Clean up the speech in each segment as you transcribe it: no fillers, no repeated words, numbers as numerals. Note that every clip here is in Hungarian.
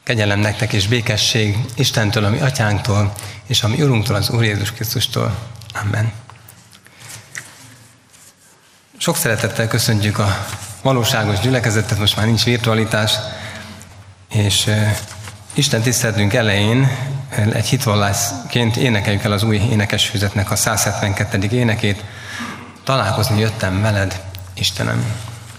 Kegyelem nektek és békesség Istentől, a mi atyánktól, és a mi Urunktól, az Úr Jézus Krisztustól. Amen. Sok szeretettel köszöntjük a valóságos gyülekezetet, most már nincs virtualitás, és Isten tiszteletünk elején egy hitvallásként énekeljük el az új énekesfüzetnek a 172. énekét. Találkozni jöttem veled, Istenem.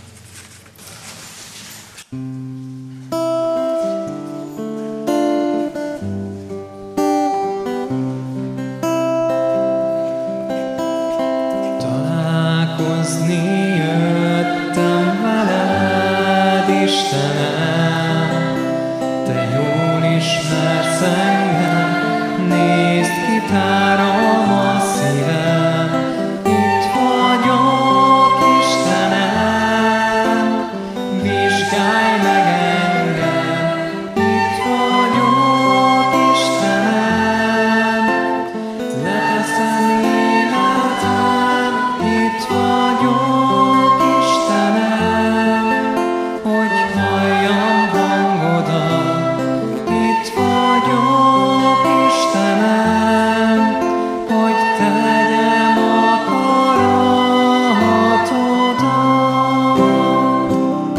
Találkozni jöttem veled, Istenem, te jól ismersz engem, nézd, kitárom a szívem, itt vagyok, Istenem, vizsgálj meg engem, itt vagyok, Istenem, leteszem életem, itt vagyok, Istenem, hogy halljam hangodat, itt vagyok, Istenem, hogy tegyem akaratodat.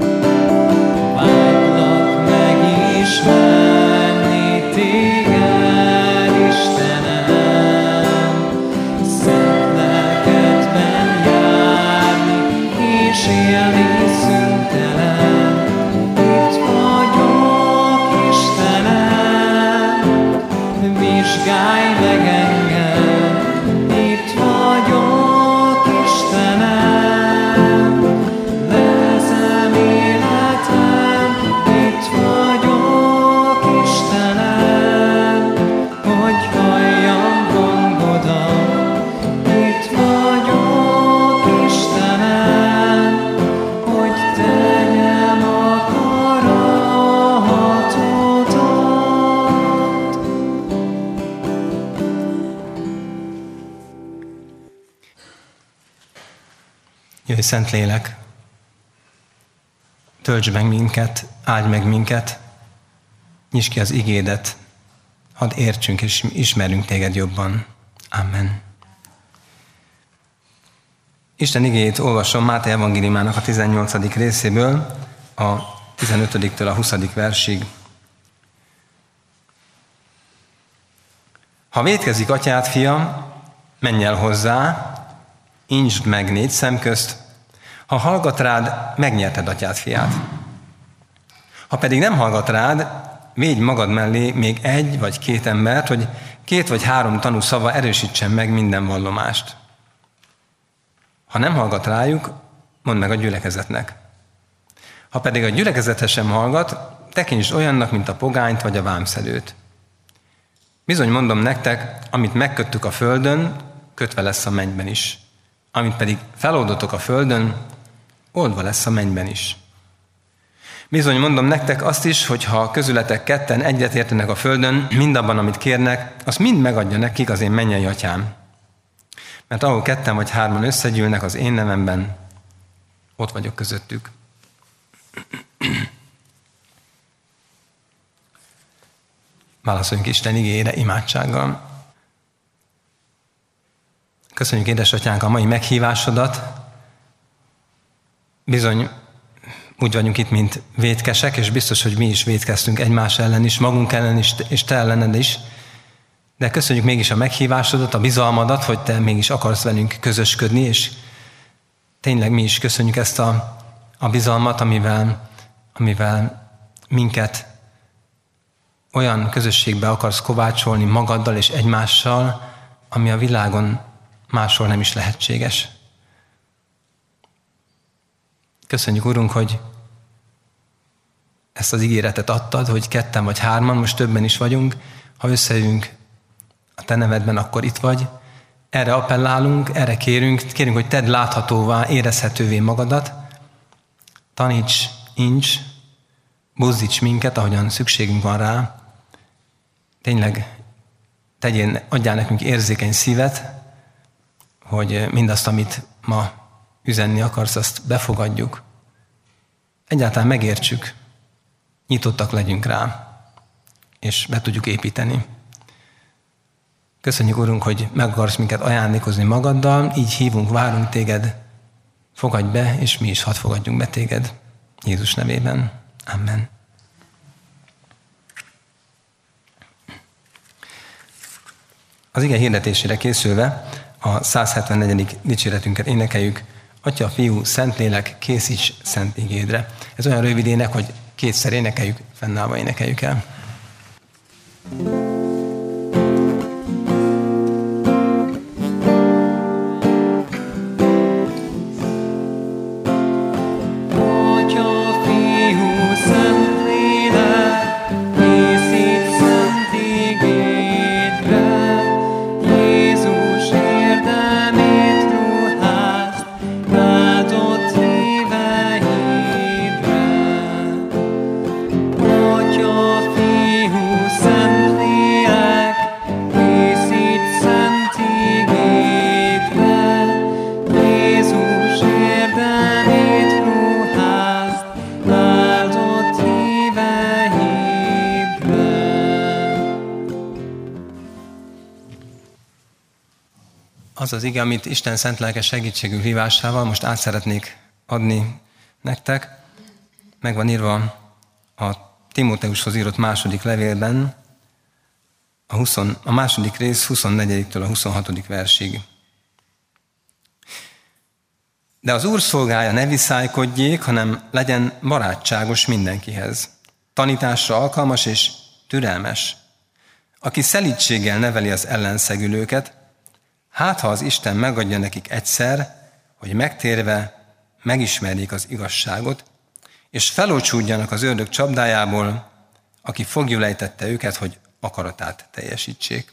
Vágylak megismerni téged, Istenem, szent lelkedben járni és élni szüntelen. Itt vagyok, Istenem, vizsgálj meg engem, itt vagyok, Istenem, leteszem életem, itt vagyok, Istenem, hogy halljam hangodat, itt vagyok, Istenem, hogy tegyem akaratodat. Jöjj, Szentlélek, töltsd meg minket, áldj meg minket, nyisd ki az igédet, hadd értsünk és ismerjünk téged jobban. Amen. Isten igéjét olvasom Máté evangéliumának a 18. részéből, a 15-től a 20. versig. Ha vétkezik atyád fia, menj el hozzá, intsd meg 4 szem közt, ha hallgat rád, megnyerted atyád fiát. Ha pedig nem hallgat rád, védj magad mellé még 1 vagy 2 embert, hogy 2 vagy 3 tanú szava erősítsen meg minden vallomást. Ha nem hallgat rájuk, mondd meg a gyülekezetnek. Ha pedig a gyülekezethez sem hallgat, tekintsd olyannak, mint a pogányt vagy a vámszedőt. Bizony mondom nektek, amit megköttük a földön, kötve lesz a mennyben is. Amit pedig feloldotok a földön, oldva lesz a mennyben is. Bizony mondom nektek azt is, hogy ha közületek 2 egyetértenek a földön, mindabban, amit kérnek, azt mind megadja nekik az én mennyei atyám. Mert ahol 2 vagy 3 összegyűlnek az én nevemben, ott vagyok közöttük. Válaszoljunk Isten igéjére imádsággal. Köszönjük, édesatyánk, a mai meghívásodat. Bizony úgy vagyunk itt, mint vétkesek, és biztos, hogy mi is vétkeztünk egymás ellen is, magunk ellen is, és te ellened is. De köszönjük mégis a meghívásodat, a bizalmadat, hogy te mégis akarsz velünk közösködni, és tényleg mi is köszönjük ezt a bizalmat, amivel minket olyan közösségbe akarsz kovácsolni magaddal és egymással, ami a világon máshol nem is lehetséges. Köszönjük, Urunk, hogy ezt az ígéretet adtad, hogy 2 vagy 3, most többen is vagyunk, ha összejövünk a te nevedben, akkor itt vagy. Erre appellálunk, erre kérünk, hogy tedd láthatóvá, érezhetővé magadat. Taníts, ints, buzdíts minket, ahogyan szükségünk van rá. Tényleg adjál nekünk érzékeny szívet, hogy mindazt, amit ma üzenni akarsz, azt befogadjuk. Egyáltalán megértsük. nyitottak legyünk rá, és be tudjuk építeni. Köszönjük, Urunk, hogy meg akarsz minket ajándékozni magaddal, így hívunk, várunk téged, fogadj be, és mi is hadd fogadjunk be téged. Jézus nevében. Amen. Az ige hirdetésére készülve a 174. dicséretünket énekeljük. Atya, Fiú, Szentlélek, készíts szent igédre. Ez olyan rövid ének, hogy kétszer énekeljük, fennállva énekeljük el. Az az ige, amit Isten szent lelke segítségű hívásával most át szeretnék adni nektek. Meg van írva a Timóteushoz írott második levélben, a második rész 24-től a 26. versig. De az Úr szolgája ne viszálykodjék, hanem legyen barátságos mindenkihez. Tanításra alkalmas és türelmes. Aki szelídséggel neveli az ellenszegülőket, hát ha az Isten megadja nekik egyszer, hogy megtérve megismerjék az igazságot, és felolcsúdjanak az ördög csapdájából, aki foglyul ejtette őket, hogy akaratát teljesítsék.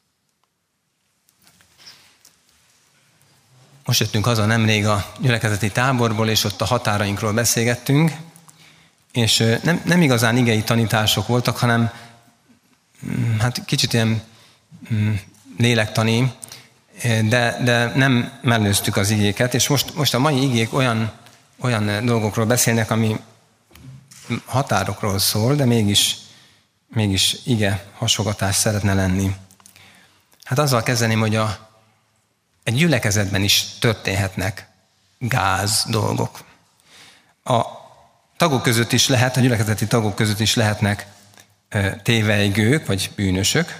Most jöttünk haza nemrég a gyülekezeti táborból, és ott a határainkról beszélgettünk, és nem igazán igei tanítások voltak, hanem hát kicsit ilyen lélektani, de nem mellőztük az igéket, és most a mai igék olyan dolgokról beszélnek, ami határokról szól, de mégis ige hasogatás szeretne lenni. Hát azzal kezdeném, hogy egy gyülekezetben is történhetnek gáz dolgok. A tagok között is lehet, a gyülekezeti tagok között is lehetnek tévejgők, vagy bűnösök.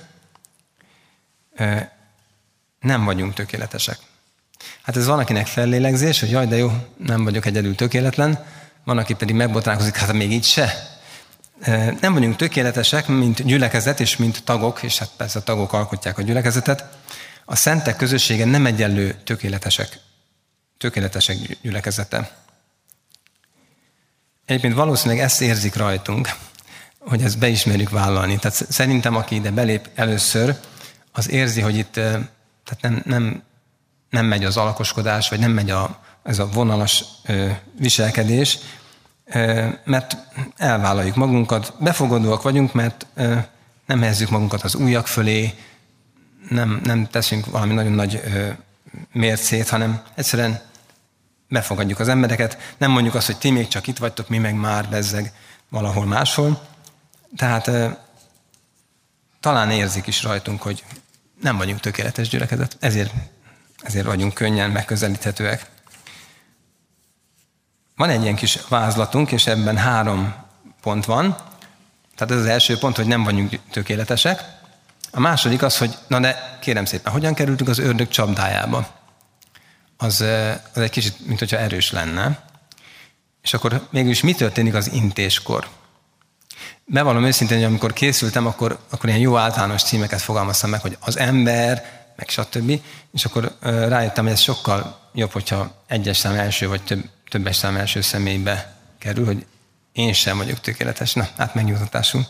Nem vagyunk tökéletesek. Hát ez van, akinek fellélegzés, hogy jaj, de jó, nem vagyok egyedül tökéletlen, van, aki pedig megbotránkozik, hát még így se. Nem vagyunk tökéletesek, mint gyülekezet és mint tagok, és hát persze a tagok alkotják a gyülekezetet. A szentek közössége nem egyenlő tökéletesek gyülekezete. Egyébként valószínűleg ezt érzik rajtunk, hogy ezt beismerjük vállalni. Tehát szerintem, aki ide belép először, az érzi, hogy itt tehát nem megy az alakoskodás, vagy nem megy ez a vonalas viselkedés, mert elvállaljuk magunkat, befogadóak vagyunk, mert nem helyezzük magunkat az ujjak fölé, nem teszünk valami nagyon nagy mércét, hanem egyszerűen befogadjuk az embereket, nem mondjuk azt, hogy ti még csak itt vagytok, mi meg már bezzeg valahol máshol. Tehát talán érzik is rajtunk, hogy nem vagyunk tökéletes gyülekezet, ezért vagyunk könnyen megközelíthetőek. Van egy ilyen kis vázlatunk, és ebben 3 pont van. Tehát ez az első pont, hogy nem vagyunk tökéletesek. A második az, hogy na de kérem szépen, hogyan kerültünk az ördög csapdájába? Az egy kicsit, mint hogyha erős lenne. És akkor mégis mi történik az intéskor? Bevallom őszintén, hogy amikor készültem, akkor ilyen jó általános címeket fogalmaztam meg, hogy az ember, meg stb. És akkor rájöttem, hogy ez sokkal jobb, hogyha egyes szám első, vagy többes szám első személybe kerül, hogy én sem vagyok tökéletes. Na, hát megnyugtatásunk.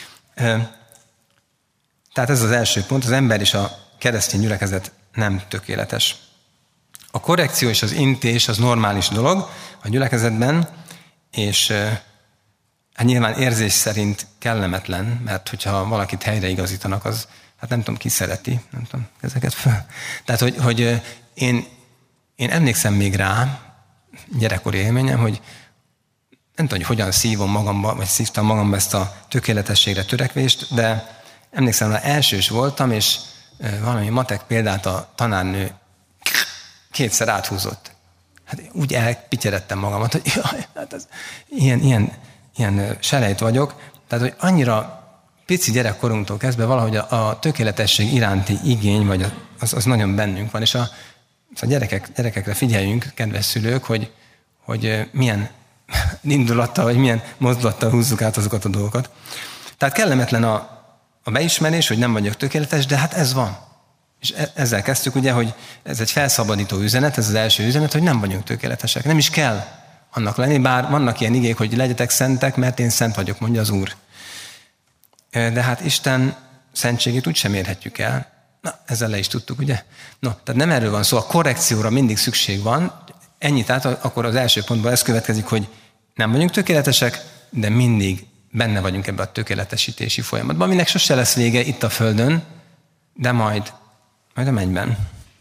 Tehát ez az első pont, az ember és a keresztény gyülekezet nem tökéletes. A korrekció és az intés az normális dolog a gyülekezetben, és hát nyilván érzés szerint kellemetlen, mert hogyha valakit helyreigazítanak, az, hát nem tudom, ki szereti, nem tudom, ezeket fel. Tehát, hogy én emlékszem még rá, gyerekkori élményem, hogy nem tudom, hogy hogyan szívom magamba, vagy szívtam magamba ezt a tökéletességre törekvést, de emlékszem, hogy elsős voltam, és valami matek példát a tanárnő kétszer áthúzott. Hát úgy elpityeredtem magamat, hogy jaj, hát ez, ilyen selejt vagyok. Tehát, hogy annyira pici gyerekkorunktól kezdve valahogy a tökéletesség iránti igény, vagy az nagyon bennünk van. És a gyerekekre figyeljünk, kedves szülők, hogy milyen indulattal, vagy milyen mozdulattal húzzuk át azokat a dolgokat. Tehát kellemetlen a beismerés, hogy nem vagyok tökéletes, de hát ez van. És ezzel kezdtük ugye, hogy ez egy felszabadító üzenet, ez az első üzenet, hogy nem vagyunk tökéletesek. Nem is kell annak lenni, bár vannak ilyen igék, hogy legyetek szentek, mert én szent vagyok, mondja az Úr. De hát Isten szentségét úgysem érhetjük el. Na, ezzel le is tudtuk, ugye? No, tehát nem erről van szó, a korrekcióra mindig szükség van. Ennyit, tehát akkor az első pontban ez következik, hogy nem vagyunk tökéletesek, de mindig benne vagyunk ebbe a tökéletesítési folyamatban, aminek sose lesz vége itt a Földön, de majd a mennyben.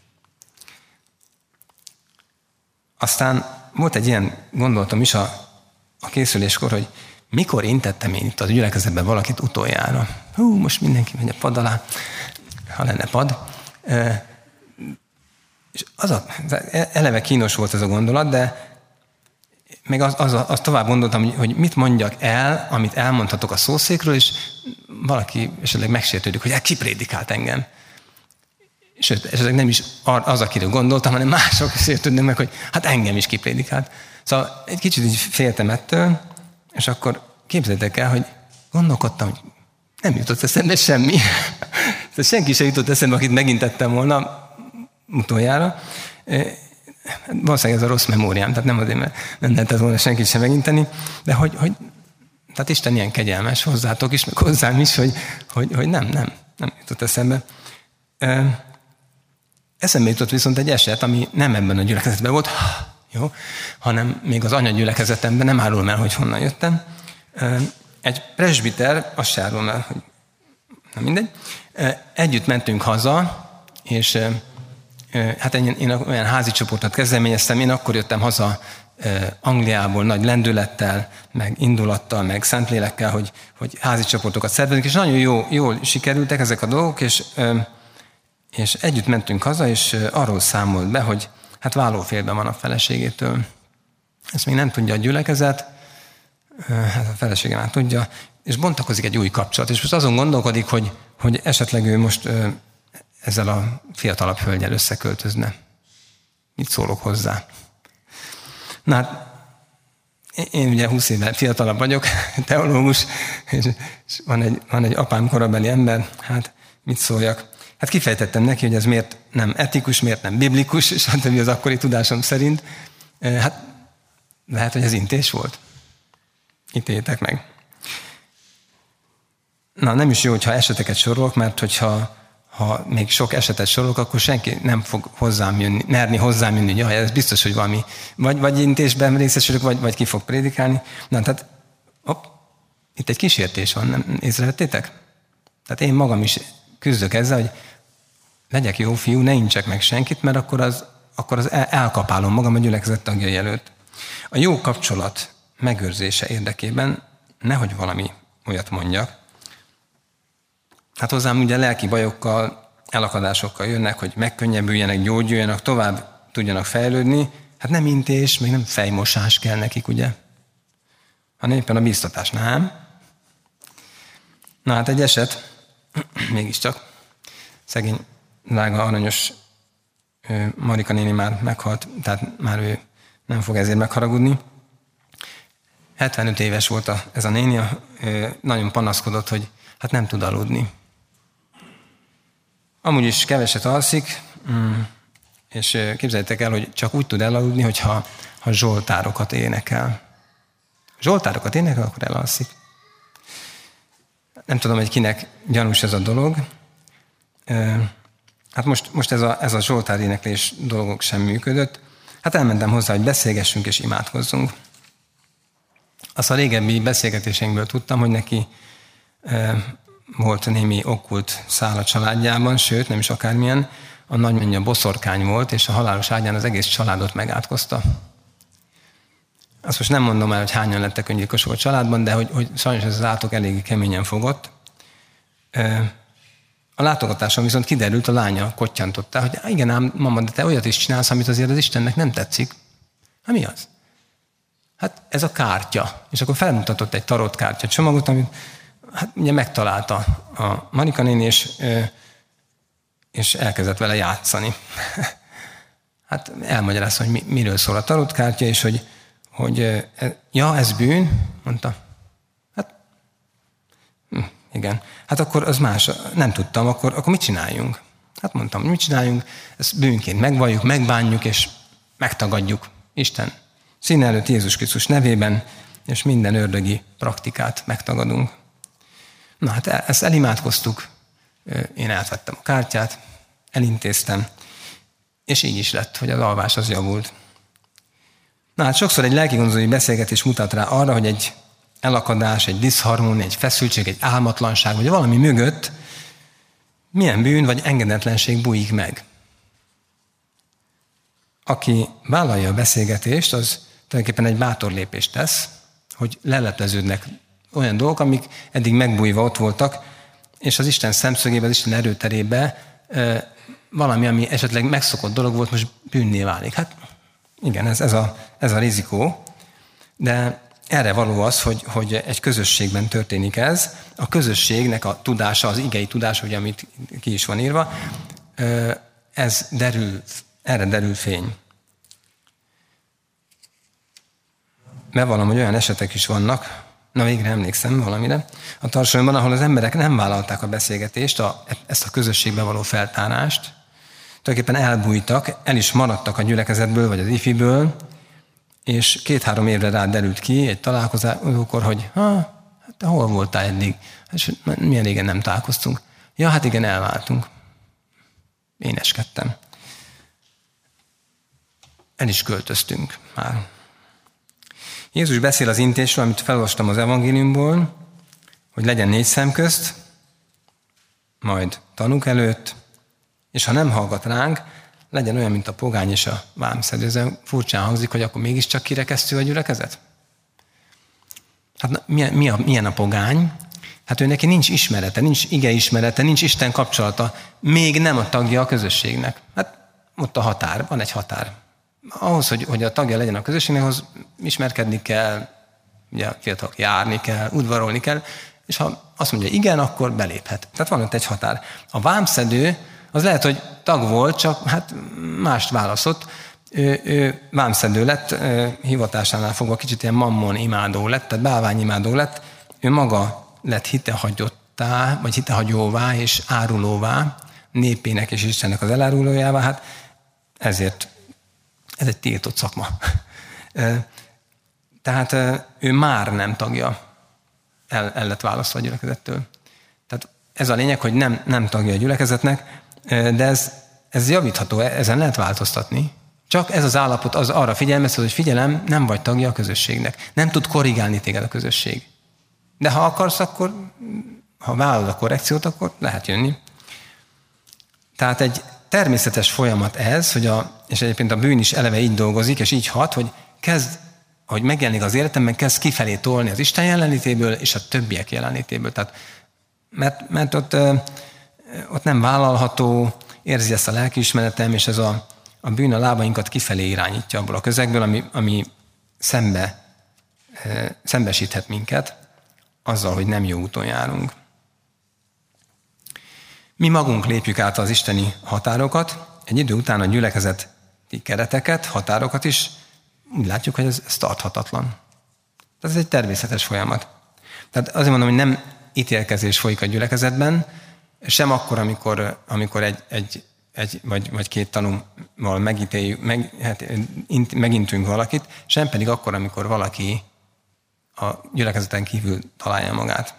Aztán volt egy ilyen gondolatom is a készüléskor, hogy mikor intettem én itt a gyülekezetben valakit utoljára. Most mindenki megy a pad alá, ha lenne pad. És eleve kínos volt ez a gondolat, de meg azt tovább gondoltam, hogy mit mondjak el, amit elmondhatok a szószékről, és valaki esetleg megsértődik, hogy ki prédikált engem. Sőt, esetleg nem is az, akiről gondoltam, hanem mások sértődnek meg, hogy hát engem is kiprédikált. Szóval egy kicsit így féltem ettől, és akkor képzeljétek el, hogy gondolkodtam, hogy nem jutott eszembe semmi. Senki sem jutott eszembe, akit megint tettem volna utoljára. Valószínűleg ez a rossz memóriám, tehát nem azért, mert nem lehetett volna senkit sem meginteni, de hogy tehát Isten ilyen kegyelmes hozzátok is, meg hozzám is, hogy nem jutott eszembe. Eszembe jutott viszont egy eset, ami nem ebben a gyülekezetben volt, jó, hanem még az anyagyülekezetemben, nem árulom el, hogy honnan jöttem. Egy presbiter, azt se árulom el, hogy nem mindegy, együtt mentünk haza, és hát én olyan házi csoportot kezdeményeztem, én akkor jöttem haza Angliából nagy lendülettel, meg indulattal, meg szentlélekkel, hogy házi csoportokat szervezünk, és nagyon jól sikerültek ezek a dolgok, és együtt mentünk haza, és arról számolt be, hogy hát vállófélben van a feleségétől. Ezt még nem tudja a gyülekezet, hát a felesége már tudja, és bontakozik egy új kapcsolat, és most azon gondolkodik, hogy esetleg ő most ezzel a fiatalabb hölgyel összeköltözne. Mit szólok hozzá? Na hát, én ugye 20 évvel fiatalabb vagyok, teológus, és van egy apám korabeli ember, hát mit szóljak? Hát kifejtettem neki, hogy ez miért nem etikus, miért nem biblikus, és az akkori tudásom szerint. Hát lehet, hogy ez intés volt. Ítéljétek meg. Na, nem is jó, hogyha eseteket sorolok, mert hogyha még sok esetet sorolok, akkor senki nem fog merni hozzám jönni, hogy jaj, ez biztos, hogy valami, vagy intésben részesülök, vagy ki fog prédikálni. Na, tehát, itt egy kísértés van, nem észrevettétek? Tehát én magam is küzdök ezzel, hogy legyek jó fiú, ne intsek meg senkit, mert akkor az elkapálom magam a gyülekezet tagjai előtt. A jó kapcsolat megőrzése érdekében nehogy valami olyat mondjak. Hát hozzám ugye lelki bajokkal, elakadásokkal jönnek, hogy megkönnyebbüljenek, gyógyuljanak, tovább tudjanak fejlődni. Hát nem intés, meg nem fejmosás kell nekik, ugye? Hanem éppen a bíztatás, nem? Na hát egy eset, mégiscsak, szegény, drága, aranyos Marika néni már meghalt, tehát már ő nem fog ezért megharagudni. 75 éves volt ez a néni, nagyon panaszkodott, hogy hát nem tud aludni. Amúgy is keveset alszik, és képzeljétek el, hogy csak úgy tud elaludni, hogyha zsoltárokat énekel. Zsoltárokat énekel, akkor elalszik. Nem tudom, hogy kinek gyanús ez a dolog. Hát most ez a zsoltár éneklés dolgok sem működött. Hát elmentem hozzá, hogy beszélgessünk és imádkozzunk. Azt a régebbi beszélgetéseinkből tudtam, hogy neki volt némi okkult szál a családjában, sőt, nem is akármilyen, a nagyanyja boszorkány volt, és a halálos ágyán az egész családot megátkozta. Azt most nem mondom el, hogy hányan lettek öngyilkosok a családban, de hogy sajnos ez az átok eléggé keményen fogott. A látogatáson viszont kiderült, a lánya kottyantotta, hogy igen ám, mama, de te olyat is csinálsz, amit azért az Istennek nem tetszik. Hát mi az? Hát ez a kártya. És akkor felmutatott egy tarotkártya csomagot, amit hát ugye megtalálta a Marika néni, és elkezdett vele játszani. Hát elmagyarázta, hogy miről szól a tarotkártya, és hogy ja, ez bűn, mondta. Hát igen. Hát akkor az más, nem tudtam, akkor mit csináljunk? Hát mondtam, hogy mit csináljunk, ezt bűnként megvalljuk, megbánjuk, és megtagadjuk Isten színe előtt Jézus Krisztus nevében, és minden ördögi praktikát megtagadunk. Na hát ezt elimádkoztuk, én elvettem a kártyát, elintéztem, és így is lett, hogy az alvás az javult. Na hát sokszor egy lelkigondozói beszélgetés mutat rá arra, hogy egy elakadás, egy diszharmónia, egy feszültség, egy álmatlanság, vagy valami mögött milyen bűn vagy engedetlenség bújik meg. Aki vállalja a beszélgetést, az tulajdonképpen egy bátor lépést tesz, hogy lelepleződnek olyan dolgok, amik eddig megbújva ott voltak, és az Isten szemszögébe, az Isten erőterébe valami, ami esetleg megszokott dolog volt, most bűnné válik. Hát igen, ez a rizikó, de erre való az, hogy egy közösségben történik ez. A közösségnek a tudása, az igei tudása, ugye, amit ki is van írva, erre derül fény. Bevallom, hogy olyan esetek is vannak, na végre emlékszem valamire, a társadalomban, ahol az emberek nem vállalták a beszélgetést, ezt a közösségbe való feltárást, tulajdonképpen elbújtak, el is maradtak a gyülekezetből, vagy az ifiből, és 2-3 évre rá derült ki egy találkozókor, hogy hát te hol voltál eddig? És milyen régen nem találkoztunk. Ja, hát igen, elváltunk. Én eskedtem. El is költöztünk már. Jézus beszél az intésről, amit felolvastam az evangéliumból, hogy legyen 4 szem közt, majd tanúk előtt, és ha nem hallgat ránk, legyen olyan, mint a pogány és a vámszedő. Ez furcsán hangzik, hogy akkor mégiscsak kirekesztő a gyülekezet? Hát milyen a pogány? Hát ő neki nincs ismerete, nincs igeismerete, nincs Isten kapcsolata, még nem a tagja a közösségnek. Hát ott a határ, van egy határ. Ahhoz, hogy a tagja legyen a közösségnek, ahhoz ismerkedni kell, ugye a fiatalok járni kell, udvarolni kell, és ha azt mondja igen, akkor beléphet. Tehát van ott egy határ. A vámszedő az lehet, hogy tag volt, csak hát mást válaszott. Ő vámszedő lett, hivatásánál fogva kicsit ilyen mammon imádó lett, tehát bálványimádó lett. Ő maga lett hitehagyottá, vagy hitehagyóvá és árulóvá, népének és Istennek az elárulójává. Hát ezért ez egy tiltott szakma. Tehát ő már nem tagja, el lett választva a gyülekezettől. Tehát ez a lényeg, hogy nem tagja a gyülekezetnek, de ez javítható, ezen lehet változtatni. Csak ez az állapot az arra figyelmeztet, hogy figyelem, nem vagy tagja a közösségnek. Nem tud korrigálni téged a közösség. De ha akarsz, akkor, ha vállalod a korrekciót, akkor lehet jönni. Tehát egy természetes folyamat ez, és egyébként a bűn is eleve így dolgozik, és így hat, hogy hogy megjelenik az életemben, kezd kifelé tolni az Isten jelenlétéből és a többiek jelenlétéből. Tehát, mert ott nem vállalható, érzi ezt a lelkiismeretem, és ez a bűn a lábainkat kifelé irányítja abból a közegből, ami szembesíthet minket azzal, hogy nem jó úton járunk. Mi magunk lépjük át az isteni határokat, egy idő után a gyülekezeti kereteket, határokat is úgy látjuk, hogy ez tarthatatlan. Ez egy természetes folyamat. Tehát azért mondom, hogy nem ítélkezés folyik a gyülekezetben, sem akkor, amikor egy vagy 2 tanúval megintünk valakit, sem pedig akkor, amikor valaki a gyülekezeten kívül találja magát.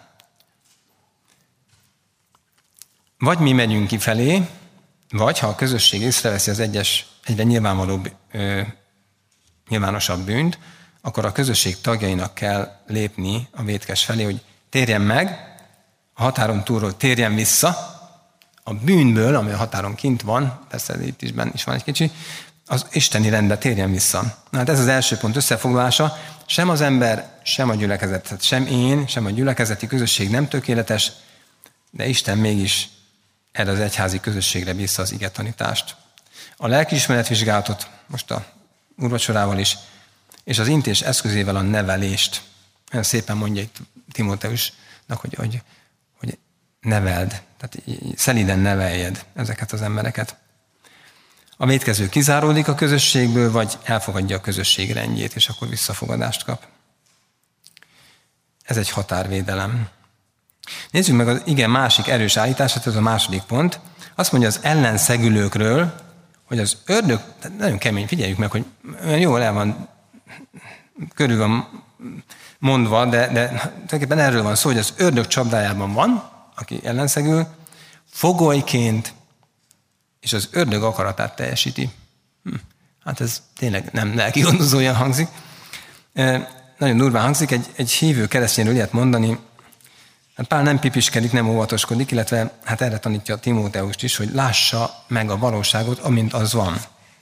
Vagy mi megyünk kifelé, vagy ha a közösség észreveszi az egyre nyilvánosabb bűnt, akkor a közösség tagjainak kell lépni a vétkes felé, hogy térjen meg, a határon túlról térjen vissza, a bűnből, ami a határon kint van, persze itt is van egy kicsi, az isteni rendbe térjen vissza. Na, hát ez az első pont összefoglalása. Sem az ember, sem a gyülekezet, sem én, sem a gyülekezeti közösség nem tökéletes, de Isten mégis erre az egyházi közösségre bízza az igetanítást. A lelkiismeretvizsgálatot, most a úrvacsorával is, és az intés eszközével a nevelést. Olyan szépen mondja itt Timóteusnak, hogy neveld, tehát szelíden neveljed ezeket az embereket. A vétkező kizáródik a közösségből, vagy elfogadja a közösség rendjét, és akkor visszafogadást kap. Ez egy határvédelem. Nézzük meg az igen másik erős állítását, ez a második pont. Azt mondja az ellenszegülőkről, hogy az ördög, nagyon kemény, figyeljük meg, hogy jól el van, körül van mondva, de tulajdonképpen erről van szó, hogy az ördög csapdájában van, aki ellenszegül, fogolyként, és az ördög akaratát teljesíti. Hát ez tényleg nem lelki gondozóan hangzik. Nagyon durván hangzik, egy hívő keresztényről ilyet mondani. Hát Pál nem pipiskedik, nem óvatoskodik, illetve hát erre tanítja Timóteust is, hogy lássa meg a valóságot, amint az van.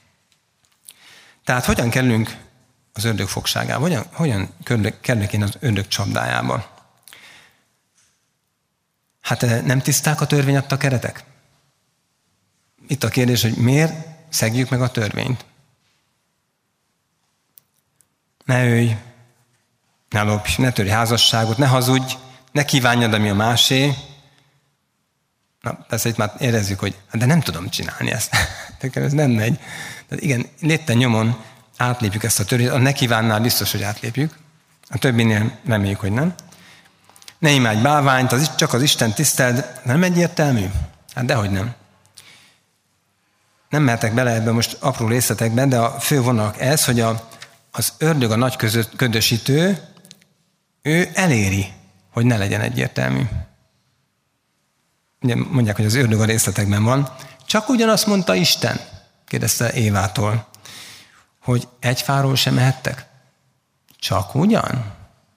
Tehát hogyan kerülünk az ördög fogságába? Hogyan kerülök én az ördög csapdájába? Hát nem tiszták a törvény adta keretek? Itt a kérdés, hogy miért szegjük meg a törvényt? Ne ölj, ne lopj, ne törj házasságot, ne hazudj, ne kívánjad, ami a másé. Na, persze itt már érezzük, hogy de nem tudom csinálni ezt. Ez nem megy. Tehát igen, lépten nyomon átlépjük ezt a törvényt, a ne kívánnál biztos, hogy átlépjük. A többinél reméljük, hogy nem. Ne imádj bálványt, csak az Isten tiszteld. Nem egyértelmű? Hát dehogy nem. Nem mehetek bele ebbe most apró részletekbe, de a fő vonalak ez, hogy az ördög a nagy ködösítő, ő eléri, hogy ne legyen egyértelmű. Ugye mondják, hogy az ördög a részletekben van. Csak ugyanazt mondta Isten, kérdezte Évától, hogy egy fáról sem ehettek. Csak ugyan?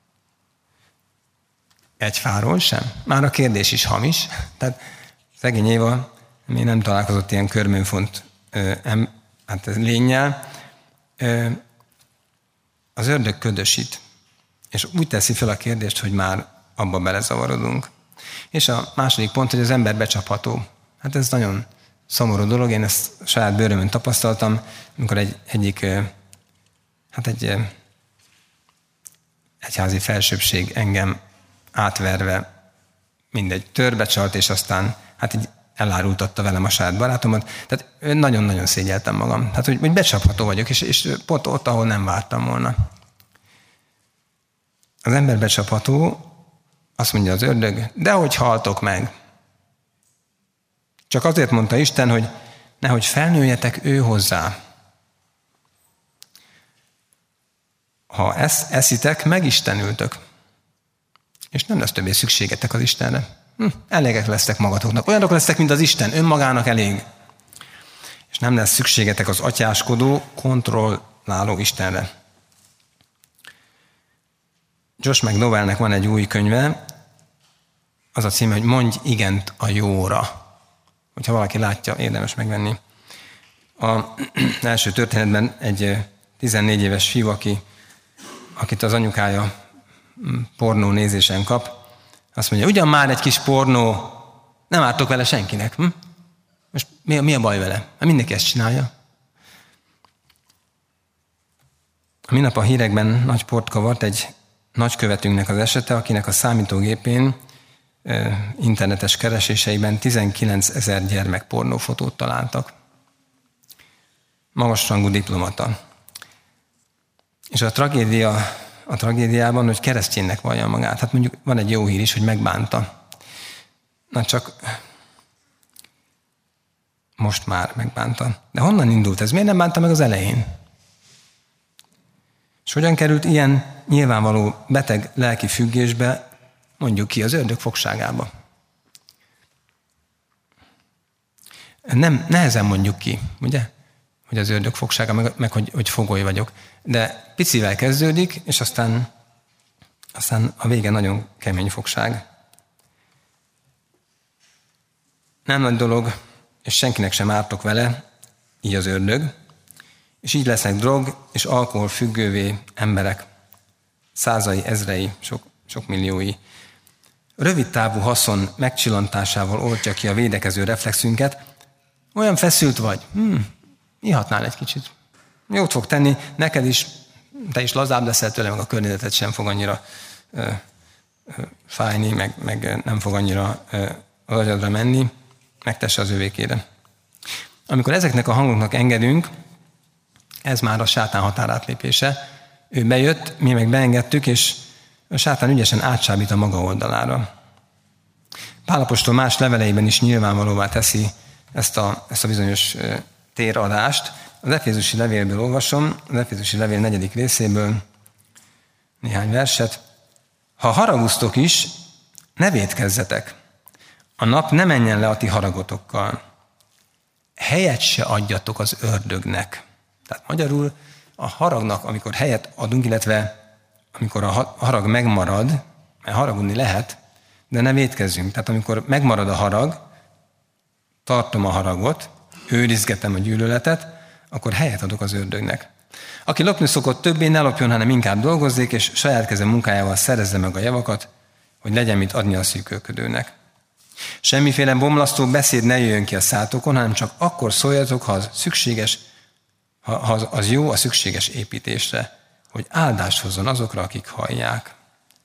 Egy fáról sem? Már a kérdés is hamis. Tehát szegény Éva még nem találkozott ilyen körmönfont lénnyel. Az ördög ködösít, és úgy teszi fel a kérdést, hogy már abba belezavarodunk. És a második pont, hogy az ember becsapható. Hát ez nagyon szomorú dolog, én ezt saját bőrömön tapasztaltam, amikor egy egyházi felsőbbség engem átverve mindegy törbe csalt, és aztán hát így elárultatta velem a saját barátomat. Tehát nagyon-nagyon szégyeltem magam. Hát, hogy becsapható vagyok, és pont ott, ahol nem vártam volna. Az ember becsapható, azt mondja az ördög, de hogy haltok meg. Csak azért mondta Isten, hogy nehogy felnőjetek ő hozzá. Ha eszitek, megistenültök. És nem lesz többé szükségetek az Istenre. Elégek lesztek magatoknak. Olyanok lesztek, mint az Isten, önmagának elég. És nem lesz szükségetek az atyáskodó, kontrolláló Istenre. Josh McDowellnek van egy új könyve, az a címe, hogy Mondj igent a jóra. Hogyha valaki látja, érdemes megvenni. Az első történetben egy 14 éves fiú, akit az anyukája pornó nézésen kap, azt mondja, ugyan már egy kis pornó, nem ártok vele senkinek. Most mi a baj vele? Mindenki ezt csinálja. Minap a hírekben nagy port kavart egy nagykövetünknek az esete, akinek a számítógépén internetes kereséseiben 19 000 gyermekpornófotót találtak. Magasrangú diplomata. És a tragédiában, hogy kereszténynek vallja magát. Hát mondjuk van egy jó hír is, hogy megbánta. Na csak most már megbánta. De honnan indult ez? Miért nem bánta meg az elején? És hogyan került ilyen nyilvánvaló beteg lelki függésbe, mondjuk ki, az ördög fogságába? Nem, nehezen mondjuk ki, ugye? Hogy az ördög fogsága, meg hogy fogoly vagyok. De picivel kezdődik, és aztán a vége nagyon kemény fogság. Nem nagy dolog, és senkinek sem ártok vele, így az ördög. és így lesznek drog és alkohol függővé emberek. Százai, ezrei, sok milliói. Rövid távú haszon megcsillantásával oltja ki a védekező reflexünket. Olyan feszült vagy, ihatnál egy kicsit. Jót fog tenni, neked is, te is lazább leszel tőle, meg a környezeted sem fog annyira fájni, meg nem fog annyira az agyadra menni, megtesse az övékére. Amikor ezeknek a hangoknak engedünk, ez már a sátán határátlépése. Ő bejött, mi meg beengedtük, és a sátán ügyesen átsábít a maga oldalára. Pál apostol más leveleiben is nyilvánvalóvá teszi ezt a bizonyos téradást. Az Efézusi levélből olvasom, az Efézusi levél 4. részéből néhány verset. Ha haraguztok is, ne vétkezzetek. A nap ne menjen le a ti haragotokkal. Helyet se adjatok az ördögnek. Tehát magyarul a haragnak, amikor helyet adunk, illetve amikor a harag megmarad, mert haragudni lehet, de ne vétkezzünk. Tehát amikor megmarad a harag, tartom a haragot, őrizgetem a gyűlöletet, akkor helyet adok az ördögnek. Aki lopni szokott, többé ne lopjon, hanem inkább dolgozzék, és saját keze munkájával szerezze meg a javakat, hogy legyen mit adni a szűkölködőnek. Semmiféle bomlasztó beszéd ne jöjjön ki a szátokon, hanem csak akkor szóljatok, ha az szükséges, ha az jó a szükséges építésre, hogy áldást hozzon azokra, akik hallják.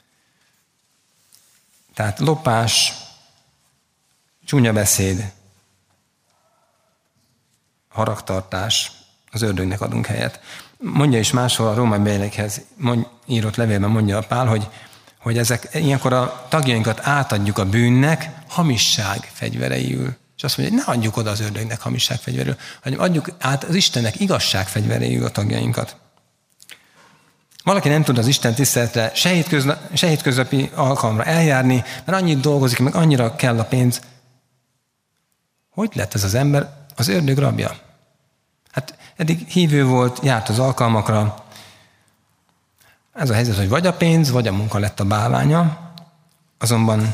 Tehát lopás, csúnya beszéd, haragtartás, az ördögnek adunk helyet. Mondja is máshol a római bejegyekhez írott levélben mondja a Pál, hogy ezek ilyenkor a tagjainkat átadjuk a bűnnek hamisság fegyvereiül. És azt mondja, hogy ne adjuk oda az ördögnek hamisság fegyvereiül, hanem adjuk át az Istennek igazság fegyvereiül a tagjainkat. Valaki nem tud az Isten tiszteletre se hétköznapi alkalomra eljárni, mert annyit dolgozik, meg annyira kell a pénz. Hogy lett ez az ember az ördög rabja? Hát eddig hívő volt, járt az alkalmakra. Ez a helyzet, hogy vagy a pénz, vagy a munka lett a bálványa, azonban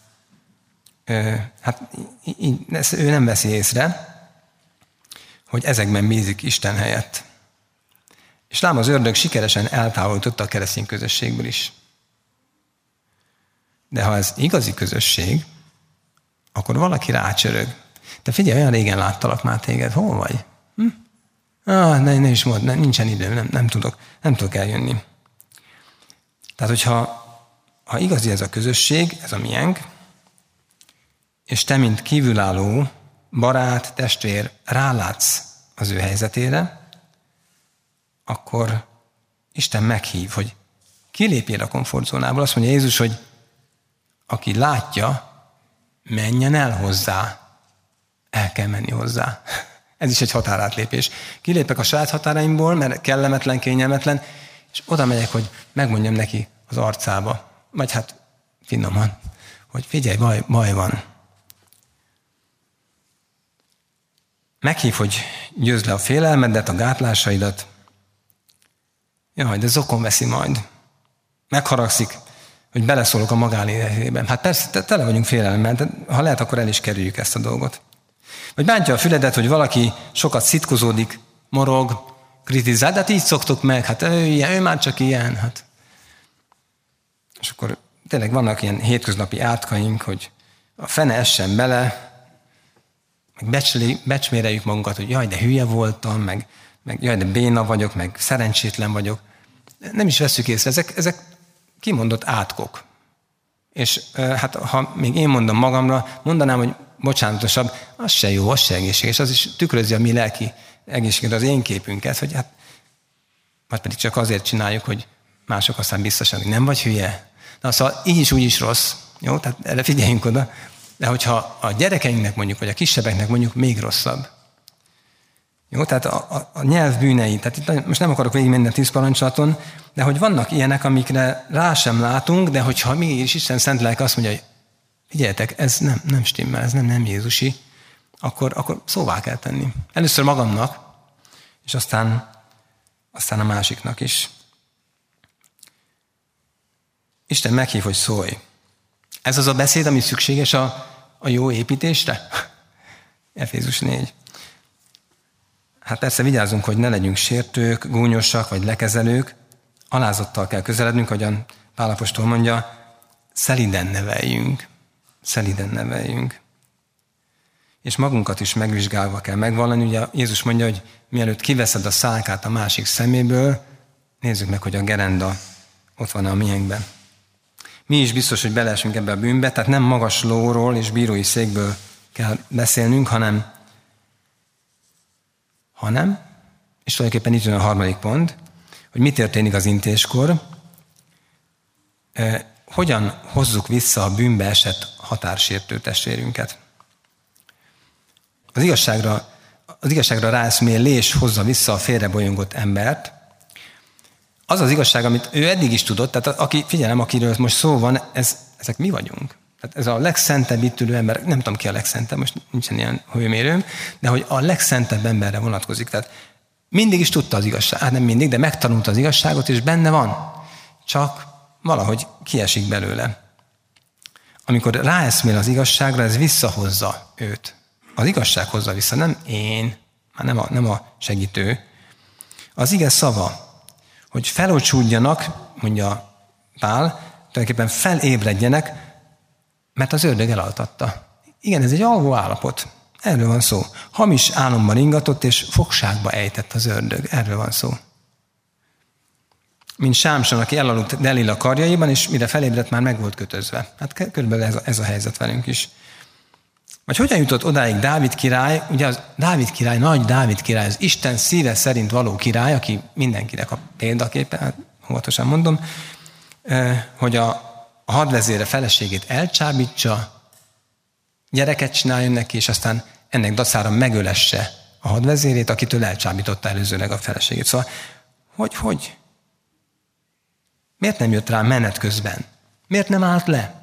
ő nem veszi észre, hogy ezekben bízik Isten helyett. És lám az ördög sikeresen eltávolította a keresztény közösségből is. De ha ez igazi közösség, akkor valaki rácsörög. Te figyelj, olyan régen láttalak már téged, hol vagy? Ne is mondd, nincsen időm, nem tudok eljönni. Tehát, hogyha igazi ez a közösség, ez a miénk, és te, mint kívülálló, barát, testvér, rálátsz az ő helyzetére, akkor Isten meghív, hogy kilépjél a komfortzónából. Azt mondja Jézus, hogy aki látja, menjen el hozzá. El kell menni hozzá. Ez is egy határátlépés. Kilépek a saját határaimból, mert kellemetlen, kényelmetlen, és oda megyek, hogy megmondjam neki az arcába. Vagy hát finoman, hogy figyelj, baj van. Meghív, hogy győzd le a félelmedet, a gátlásaidat. Jaj, de zokon veszi majd. Megharagszik, hogy beleszólok a magánéletében. Hát persze, tele vagyunk félelemmel, de ha lehet, akkor el is kerüljük ezt a dolgot. Vagy bántja a füledet, hogy valaki sokat szitkozódik, morog, kritizál, de hát így szoktuk meg, hát ő már csak ilyen. Hát. És akkor tényleg vannak ilyen hétköznapi átkaink, hogy a fene essen bele, meg becsméreljük magunkat, hogy jaj, de hülye voltam, meg jaj, de béna vagyok, meg szerencsétlen vagyok. Nem is vesszük észre, ezek kimondott átkok. És hát ha még én mondom magamra, mondanám, hogy bocsánatosabb, az se jó, az se egészséges, az is tükrözi a mi lelki egészségedre az én képünket, hogy hát vagy pedig csak azért csináljuk, hogy mások aztán biztosan, hogy nem vagy hülye. Na szóval így is úgy is rossz, jó? Tehát erre figyeljünk oda. De hogyha a gyerekeinknek mondjuk, vagy a kisebbeknek mondjuk még rosszabb. Jó? Tehát a nyelv bűnei, tehát itt most nem akarok végigmenni a 10 parancsolaton, de hogy vannak ilyenek, amikre rá sem látunk, de hogyha mégis Isten szent lelke azt mondja, hogy figyeljetek, ez nem stimmel, ez nem Jézusi, akkor szóvá kell tenni. Először magamnak, és aztán a másiknak is. Isten meghív, hogy szólj. Ez az a beszéd, ami szükséges a jó építésre? Efézus 4. Hát persze vigyázzunk, hogy ne legyünk sértők, gúnyosak vagy lekezelők. Alázattal kell közelednünk, ahogyan Pál apostol mondja, szeliden neveljünk. Szeliden neveljünk. És magunkat is megvizsgálva kell megvallani. Ugye Jézus mondja, hogy mielőtt kiveszed a szálkát a másik szeméből, nézzük meg, hogy a gerenda ott van a miénkben. Mi is biztos, hogy beleesünk ebbe a bűnbe, tehát nem magas lóról és bírói székből kell beszélnünk, hanem, és tulajdonképpen itt jön a harmadik pont, hogy mi történik az intéskor, hogyan hozzuk vissza a bűnbe esett határsértő testvérünket. Az igazságra ráeszmélés hozza vissza a félrebolyongott embert. Az az igazság, amit ő eddig is tudott, tehát akiről most szó van, ezek mi vagyunk. Tehát ez a legszentebb itt ülő ember, nem tudom ki a legszentebb, most nincsen ilyen hőmérőm, de hogy a legszentebb emberre vonatkozik. Tehát mindig is tudta az igazságot, hát nem mindig, de megtanulta az igazságot, és benne van. Csak valahogy kiesik belőle. Amikor ráeszmél az igazságra, ez visszahozza őt. Az igazság hozza vissza, nem én, már nem a segítő. Az ige szava, hogy felocsúdjanak, mondja Pál, tulajdonképpen felébredjenek, mert az ördög elaltatta. Igen, ez egy alvó állapot. Erről van szó. Hamis álomban ingatott, és fogságba ejtett az ördög. Erről van szó. Mint Sámson, aki elaludt Delila karjaiban, és mire felébredt, már meg volt kötözve. Hát körülbelül ez a helyzet velünk is. Vagy hogyan jutott odáig Dávid király? Ugye az Dávid király, nagy Dávid király, az Isten szíve szerint való király, aki mindenkinek a példaképe, hát óvatosan mondom, hogy a hadvezére feleségét elcsábítsa, gyereket csináljon neki, és aztán ennek dacára megölesse a hadvezérét, akitől elcsábította előzőleg a feleségét. Szóval, hogy? Miért nem jött rá menet közben? Miért nem állt le?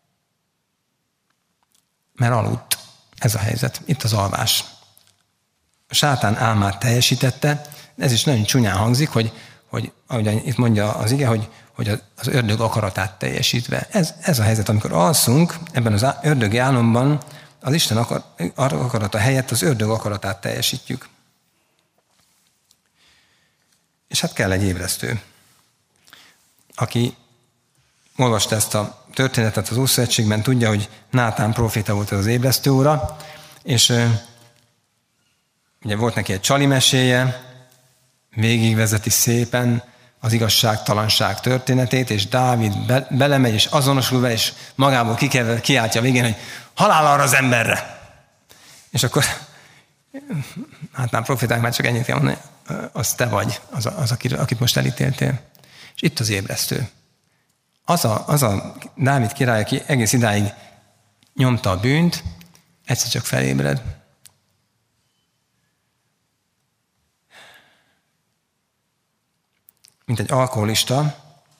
Mert aludt. Ez a helyzet. Itt az alvás. A sátán álmát teljesítette, ez is nagyon csúnyán hangzik, hogy ahogyan itt mondja az ige, hogy az ördög akaratát teljesítve. Ez a helyzet, amikor alszunk, ebben az ördögi álomban az Isten akarata helyett az ördög akaratát teljesítjük. És hát kell egy ébresztő. Aki olvasta ezt a történetet az Ószövetségben, tudja, hogy Nátán próféta volt ez az ébresztő óra, és ugye volt neki egy csali meséje, végigvezeti szépen az igazságtalanság történetét, és Dávid belemegy, és azonosul vele, és magából kiáltja végén, hogy halál arra az emberre! És akkor Nátán próféták már csak ennyit kell mondani, az te vagy, az akit most elítéltél. És itt az ébresztő. Az a Dávid király, aki egész idáig nyomta a bűnt, egyszer csak felébred. Mint egy alkoholista,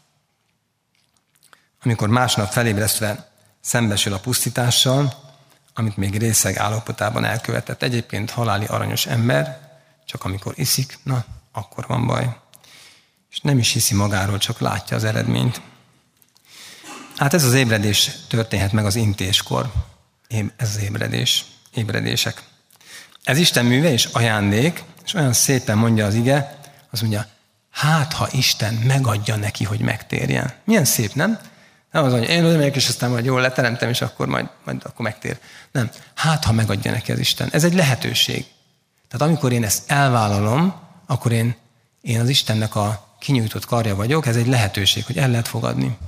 amikor másnap felébresztve szembesül a pusztítással, amit még részeg állapotában elkövetett. Egyébként haláli aranyos ember, csak amikor iszik, na, akkor van baj. És nem is hiszi magáról, csak látja az eredményt. Hát ez az ébredés történhet meg az intéskor. Ez az ébredések. Ez Isten műve és ajándék, és olyan szépen mondja az ige, az mondja, hát ha Isten megadja neki, hogy megtérjen. Milyen szép, nem? Nem az, hogy én oda megyek, és aztán majd jól leteremtem, és akkor majd akkor megtér. Nem. Hát ha megadja neki az Isten. Ez egy lehetőség. Tehát amikor én ezt elvállalom, akkor én az Istennek a kinyújtott karja vagyok, ez egy lehetőség, hogy el lehet fogadni.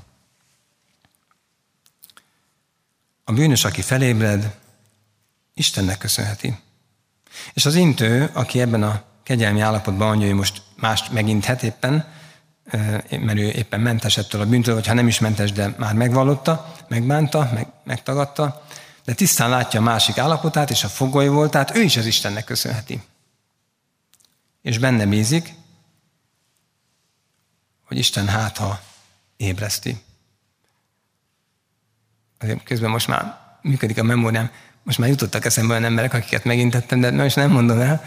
A bűnös, aki felébred, Istennek köszönheti. És az intő, aki ebben a kegyelmi állapotban mondja, hogy most mást meginthet éppen, mert ő éppen mentes ettől a bűntől, vagy ha nem is mentes, de már megvallotta, megbánta, megtagadta, de tisztán látja a másik állapotát és a fogoly voltát, ő is az Istennek köszönheti. És benne bízik, hogy Isten hátha ébreszti. Azért közben most már működik a memóriám, most már jutottak eszembe olyan emberek, akiket megintettem, de most nem mondom el.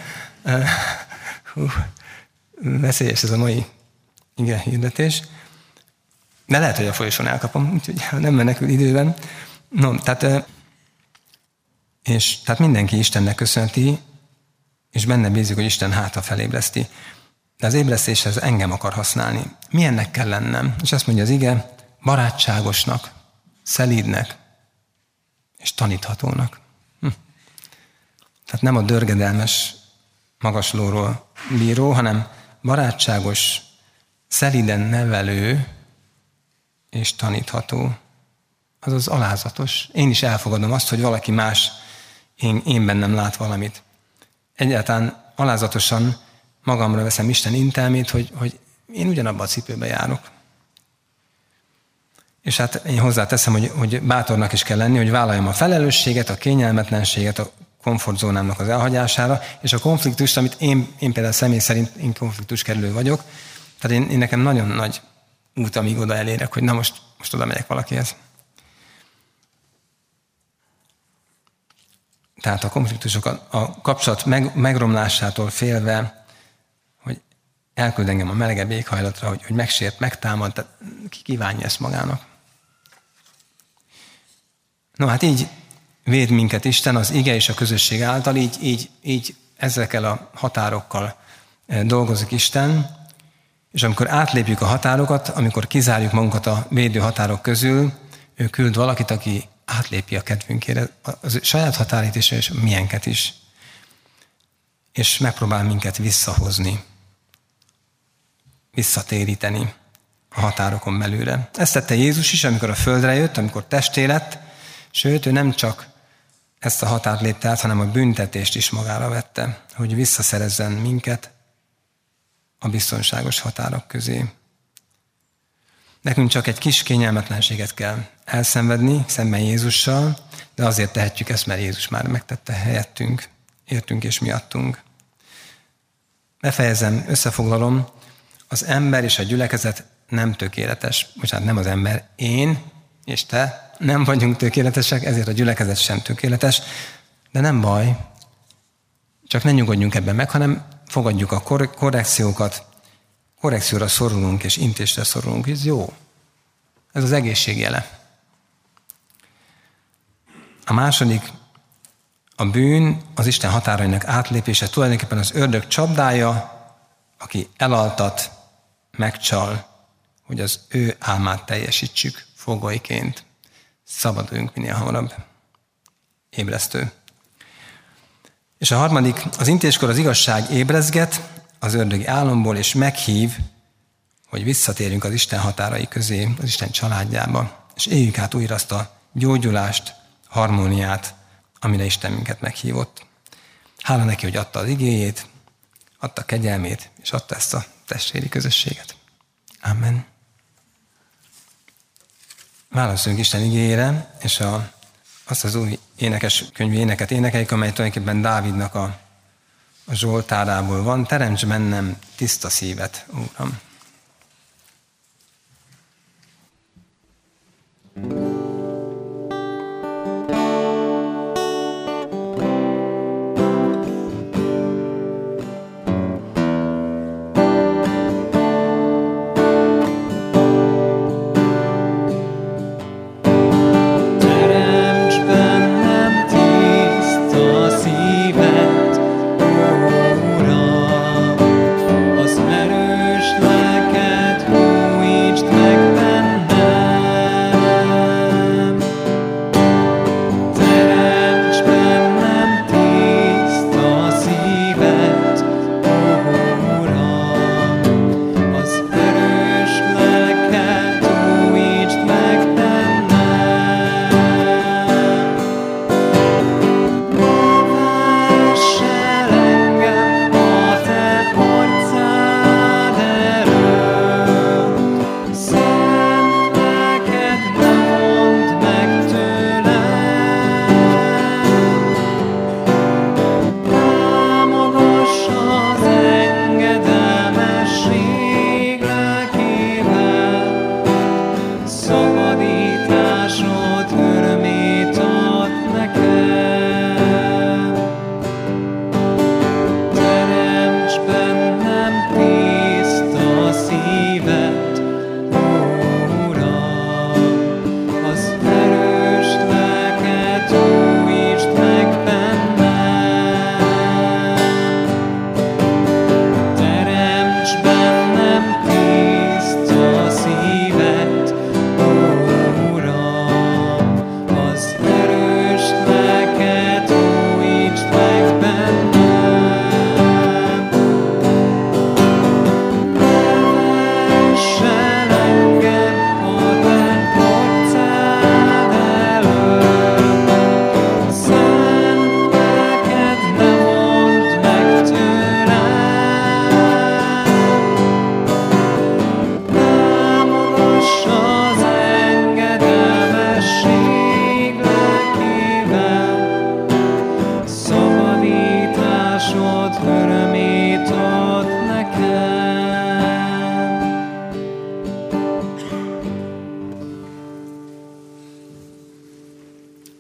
Veszélyes ez a mai hirdetés. De lehet, hogy a folyosón elkapom, úgyhogy nem menekül időben. No, tehát mindenki Istennek köszönheti, és benne bízik, hogy Isten hátra felébreszti. De az ébresztéshez engem akar használni. Milyennek kell lennem? És azt mondja az ige, barátságosnak, szelídnek és taníthatónak. Tehát nem a dörgedelmes magaslóról bíró, hanem barátságos, szelíden nevelő és tanítható. Azaz alázatos. Én is elfogadom azt, hogy valaki más én bennem lát valamit. Egyáltalán alázatosan magamra veszem Isten intelmét, hogy én ugyanabban a cipőben járok. És hát én hozzáteszem, hogy bátornak is kell lenni, hogy vállaljam a felelősséget, a kényelmetlenséget, a komfortzónámnak az elhagyására, és a konfliktust, amit én például személy szerint én konfliktuskerülő vagyok, tehát én nekem nagyon nagy út, amíg oda elérek, hogy na most oda megyek valakihez. Tehát a konfliktusok, a kapcsolat megromlásától félve, hogy elküld engem a melegebb éghajlatra, hogy megsért, megtámad, tehát ki kívánja ezt magának. No, hát így véd minket Isten az ige és a közösség által, így ezekkel a határokkal dolgozik Isten, és amikor átlépjük a határokat, amikor kizárjuk magunkat a védő határok közül, ő küld valakit, aki átlépi a kedvünkére a saját határait is, és milyenket is. És megpróbál minket visszahozni, visszatéríteni a határokon belőle. Ezt tette Jézus is, amikor a földre jött, amikor testé lett, sőt, ő nem csak ezt a határt lépte át, hanem a büntetést is magára vette, hogy visszaszerezzen minket a biztonságos határok közé. Nekünk csak egy kis kényelmetlenséget kell elszenvedni szemben Jézussal, de azért tehetjük ezt, mert Jézus már megtette helyettünk, értünk és miattunk. Befejezem, összefoglalom, az ember és a gyülekezet nem tökéletes. Bocsánat, nem az ember, én és te nem vagyunk tökéletesek, ezért a gyülekezet sem tökéletes, de nem baj, csak ne nyugodjunk ebben meg, hanem fogadjuk a korrekciókat, korrekcióra szorulunk és intésre szorulunk, ez jó. Ez az egészség jele. A második, a bűn, az Isten határainak átlépése, tulajdonképpen az ördög csapdája, aki elaltat, megcsal, hogy az ő álmát teljesítsük fogolyként. Szabaduljunk minél hamarabb. Ébresztő. És a harmadik, az intéskor az igazság ébrezget az ördögi álomból, és meghív, hogy visszatérjünk az Isten határai közé, az Isten családjába, és éljük át újra azt a gyógyulást, harmóniát, amire Isten minket meghívott. Hála neki, hogy adta az igéjét, adta kegyelmét, és adta ezt a testvéri közösséget. Amen. Válaszoljunk Isten igéjére, és azt az új énekes könyvi éneket énekeljük, amely tulajdonképpen Dávidnak a Zsoltárából van. Teremts bennem tiszta szívet, Úram. Az erős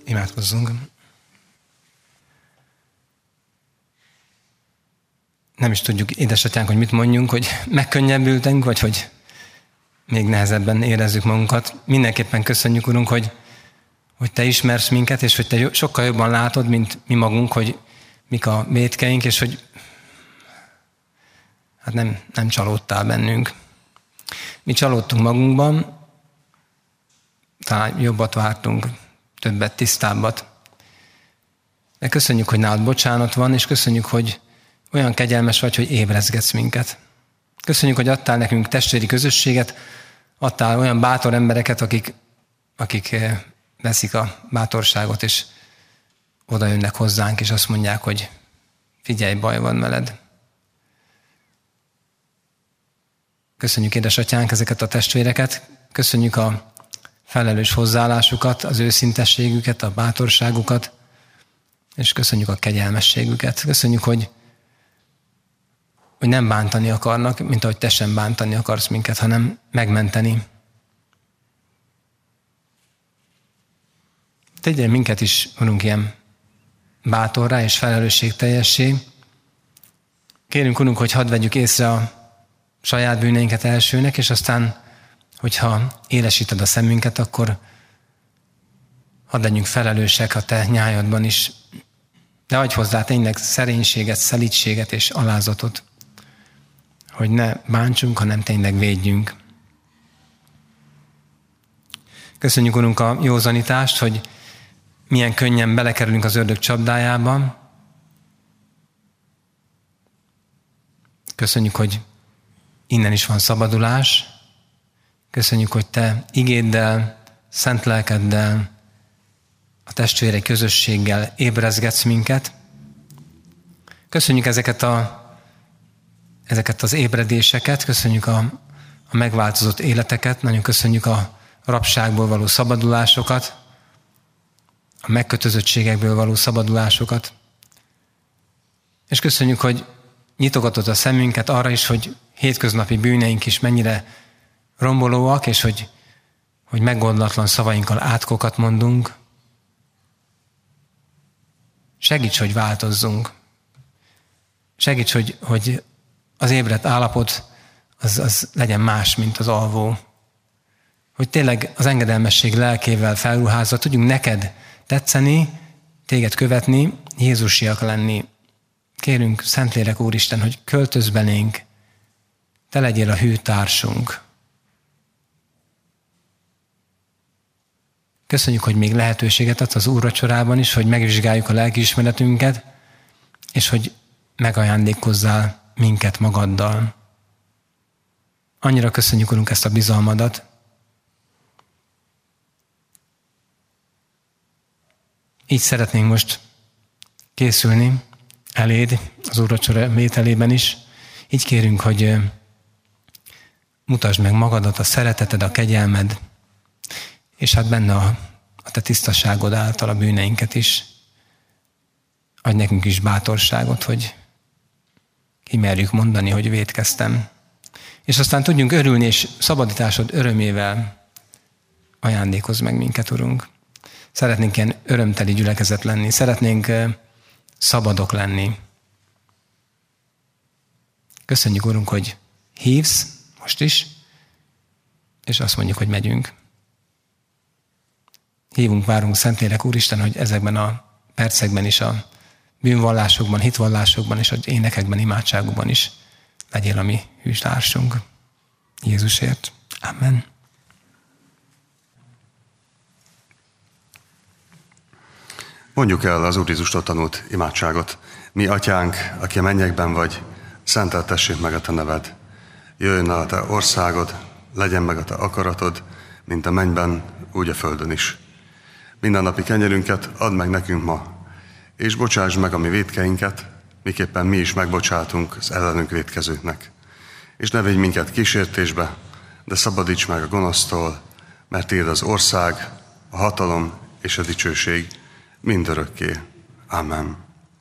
Imádkozzunk. Nem is tudjuk, édesatyánk, hogy mit mondjunk, hogy megkönnyebbültünk, vagy hogy még nehezebben érezzük magunkat. Mindenképpen köszönjük, Urunk, hogy Te ismersz minket, és hogy Te sokkal jobban látod, mint mi magunk, hogy mik a vétkeink, és hogy hát nem csalódtál bennünk. Mi csalódtunk magunkban, talán jobbat vártunk, többet, tisztábbat. De köszönjük, hogy nálad bocsánat van, és köszönjük, hogy olyan kegyelmes vagy, hogy ébrezgetsz minket. Köszönjük, hogy adtál nekünk testvéri közösséget, adtál olyan bátor embereket, akik veszik a bátorságot, és oda jönnek hozzánk, és azt mondják, hogy figyelj, baj van veled. Köszönjük, édesatyánk, ezeket a testvéreket, köszönjük a felelős hozzáállásukat, az őszintességüket, a bátorságukat, és köszönjük a kegyelmességüket. Köszönjük, hogy nem bántani akarnak, mint ahogy te sem bántani akarsz minket, hanem megmenteni. Tegyél minket is, Urunk, ilyen bátorrá és felelősségteljessé. Kérünk, Urunk, hogy hadd vegyük észre a saját bűneinket elsőnek, és aztán, hogyha élesíted a szemünket, akkor hadd legyünk felelősek a te nyájadban is. De adj hozzá tényleg szerénységet, szelídséget és alázatot, hogy ne bántsunk, hanem tényleg védjünk. Köszönjük, Urunk, a józanítást, hogy milyen könnyen belekerülünk az ördög csapdájába. Köszönjük, hogy innen is van szabadulás. Köszönjük, hogy te igéddel, szent lelkeddel, a testvérei közösséggel ébrezgetsz minket. Köszönjük ezeket az ébredéseket, köszönjük a megváltozott életeket, nagyon köszönjük a rabságból való szabadulásokat, a megkötözöttségekből való szabadulásokat. És köszönjük, hogy nyitogatod a szemünket arra is, hogy hétköznapi bűneink is mennyire rombolóak, és hogy meggondolatlan szavainkkal átkokat mondunk. Segíts, hogy változzunk. Segíts, hogy az ébredt állapot az legyen más, mint az alvó. Hogy tényleg az engedelmesség lelkével felruházva tudjunk neked tetszeni, téged követni, Jézusiak lenni. Kérünk, Szentlélek Úristen, hogy költözz belénk, te legyél a hű társunk. Köszönjük, hogy még lehetőséget adsz az úrvacsorában is, hogy megvizsgáljuk a lelkiismeretünket, és hogy megajándékozzál minket magaddal. Annyira köszönjük, Urunk, ezt a bizalmadat. Így szeretnénk most készülni eléd, az úrvacsora vételében is. Így kérünk, hogy mutasd meg magadat, a szereteted, a kegyelmed, és hát benne a te tisztaságod által a bűneinket is. Adj nekünk is bátorságot, hogy kimerjük mondani, hogy vétkeztem. És aztán tudjunk örülni, és szabadításod örömével ajándékozz meg minket, Urunk. Szeretnénk ilyen örömteli gyülekezet lenni, szeretnénk szabadok lenni. Köszönjük, Urunk, hogy hívsz most is, és azt mondjuk, hogy megyünk. Hívunk, várunk, Szentlélek Úristen, hogy ezekben a percekben is, a bűnvallásokban, hitvallásokban és az énekekben, imádságokban is legyél a mi hűstársunk. Jézusért. Amen. Mondjuk el az Úr Jézustól tanult imádságot. Mi, Atyánk, aki a mennyekben vagy, szenteltessék meg a te neved. Jöjjön el a te országod, legyen meg a te akaratod, mint a mennyben, úgy a földön is. Mindennapi kenyerünket add meg nekünk ma, és bocsáss meg a mi vétkeinket, miképpen mi is megbocsátunk az ellenünk vétkezőknek. És ne védj minket kísértésbe, de szabadíts meg a gonosztól, mert tiéd az ország, a hatalom és a dicsőség mindörökké. Amen.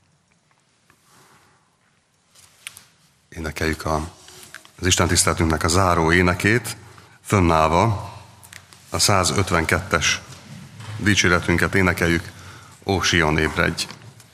Énekeljük az Isten tiszteletünknek a záró énekét, fönnállva a 152-es dicséretünket énekeljük, Ó Sion, ébredj!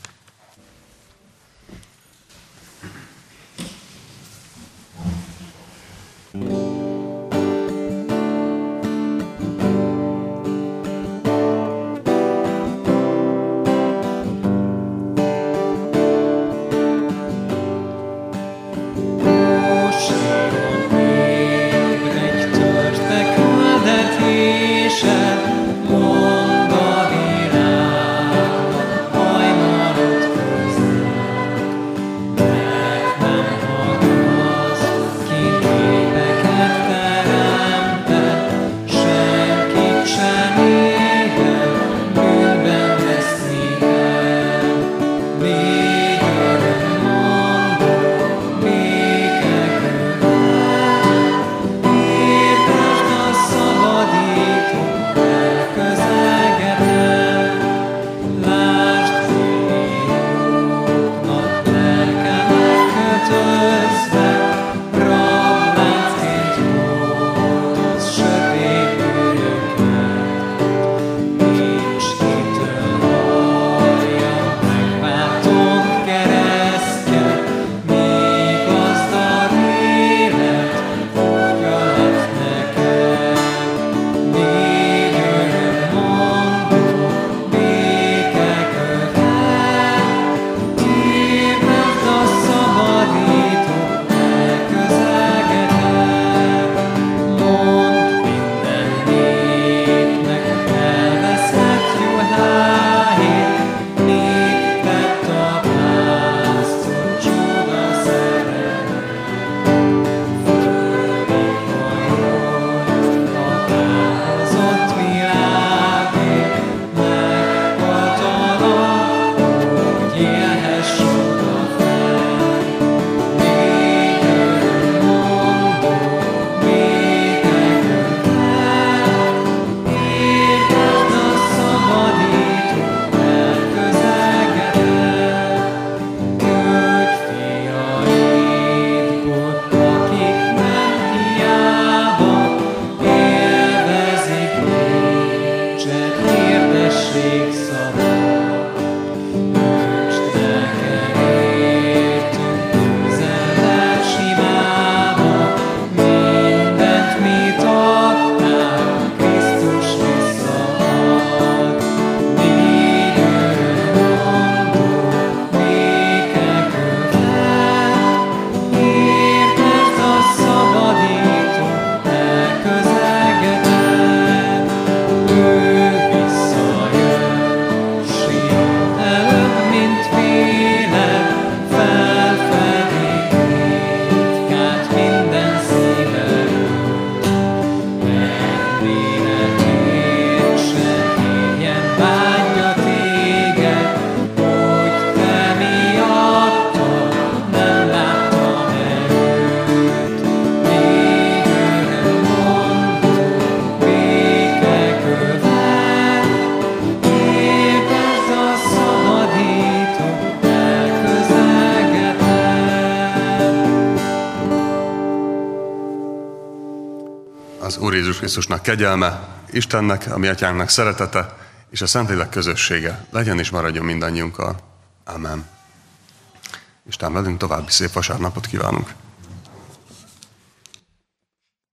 Az Úr Jézus Krisztusnak kegyelme, Istennek, a mi atyánknak szeretete, és a Szentlélek közössége legyen és maradjon mindannyiunkkal. Amen. Isten velünk, további szép vasárnapot kívánunk.